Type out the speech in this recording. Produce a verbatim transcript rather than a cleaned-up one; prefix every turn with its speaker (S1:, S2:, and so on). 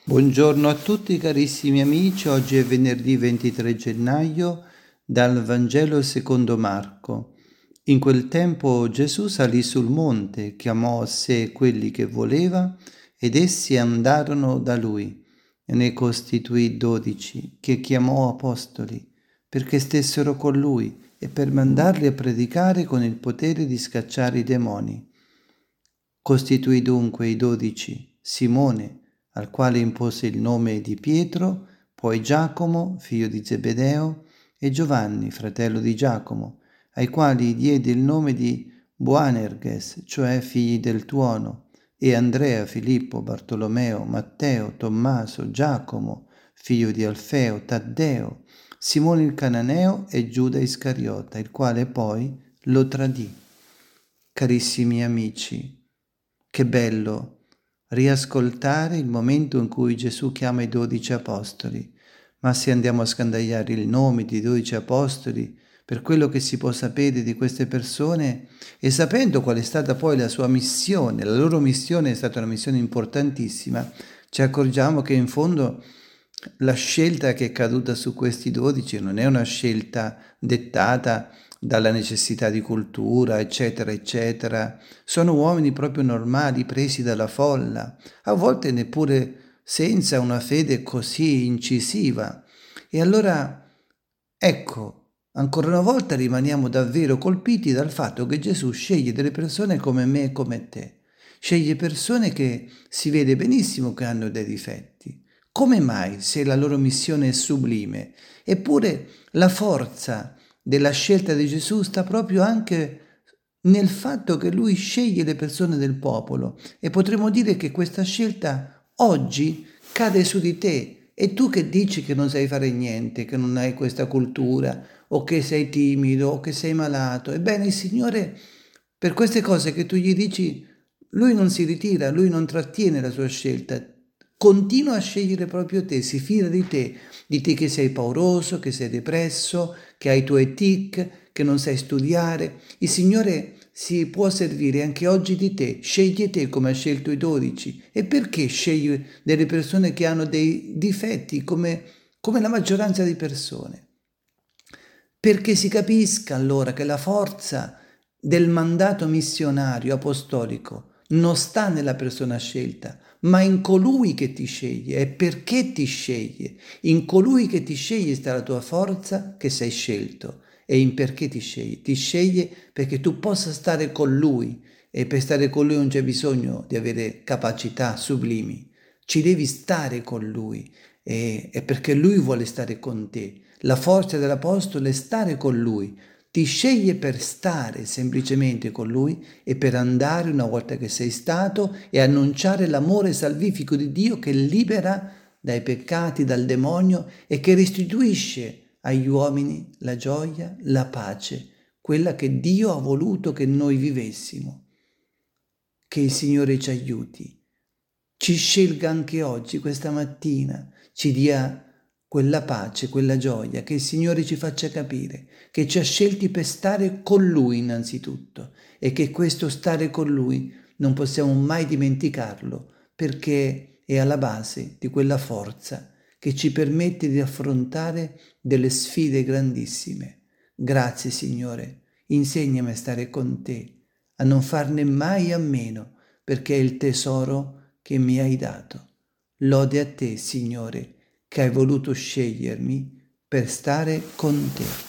S1: Buongiorno a tutti carissimi amici, oggi è venerdì ventitré gennaio, dal Vangelo secondo Marco. In quel tempo Gesù salì sul monte, chiamò a sé quelli che voleva ed essi andarono da lui e ne costituì dodici, che chiamò apostoli, perché stessero con lui e per mandarli a predicare con il potere di scacciare i demoni. Costituì dunque i dodici: Simone, al quale impose il nome di Pietro, poi Giacomo, figlio di Zebedeo, e Giovanni, fratello di Giacomo, ai quali diede il nome di Boanerges, cioè figli del tuono, e Andrea, Filippo, Bartolomeo, Matteo, Tommaso, Giacomo, figlio di Alfeo, Taddeo, Simone il Cananeo e Giuda Iscariota, il quale poi lo tradì. Carissimi amici, che bello riascoltare il momento in cui Gesù chiama i dodici apostoli, ma se andiamo a scandagliare il nome di dodici apostoli, per quello che si può sapere di queste persone e sapendo qual è stata poi la sua missione, la loro missione è stata una missione importantissima, ci accorgiamo che in fondo la scelta che è caduta su questi dodici non è una scelta dettata dalla necessità di cultura, eccetera, eccetera. Sono uomini proprio normali, presi dalla folla, a volte neppure senza una fede così incisiva. E allora, ecco, ancora una volta rimaniamo davvero colpiti dal fatto che Gesù sceglie delle persone come me e come te. Sceglie persone che si vede benissimo che hanno dei difetti. Come mai, se la loro missione è sublime? Eppure la forza della scelta di Gesù sta proprio anche nel fatto che lui sceglie le persone del popolo, e potremmo dire che questa scelta oggi cade su di te. E tu che dici che non sai fare niente, che non hai questa cultura, o che sei timido, o che sei malato, ebbene il Signore, per queste cose che tu gli dici, lui non si ritira, lui non trattiene la sua scelta, continua a scegliere proprio te, si fida di te, di te che sei pauroso, che sei depresso, che hai i tuoi tic, che non sai studiare. Il Signore si può servire anche oggi di te, sceglie te come ha scelto i dodici. E perché sceglie delle persone che hanno dei difetti come, come la maggioranza di persone? Perché si capisca allora che la forza del mandato missionario apostolico non sta nella persona scelta, ma in colui che ti sceglie. E perché ti sceglie? In colui che ti sceglie sta la tua forza, che sei scelto. E in perché ti sceglie? Ti sceglie perché tu possa stare con lui, e per stare con lui non c'è bisogno di avere capacità sublimi. Ci devi stare con lui, e, e perché lui vuole stare con te. La forza dell'Apostolo è stare con lui. Ti sceglie per stare semplicemente con lui e per andare, una volta che sei stato, e annunciare l'amore salvifico di Dio che libera dai peccati, dal demonio, e che restituisce agli uomini la gioia, la pace, quella che Dio ha voluto che noi vivessimo. Che il Signore ci aiuti, ci scelga anche oggi, questa mattina, ci dia quella pace, quella gioia, che il Signore ci faccia capire che ci ha scelti per stare con Lui innanzitutto, e che questo stare con Lui non possiamo mai dimenticarlo, perché è alla base di quella forza che ci permette di affrontare delle sfide grandissime. Grazie Signore, insegnami a stare con Te, a non farne mai a meno, perché è il tesoro che mi hai dato. Lode a Te, Signore, che hai voluto scegliermi per stare con Te.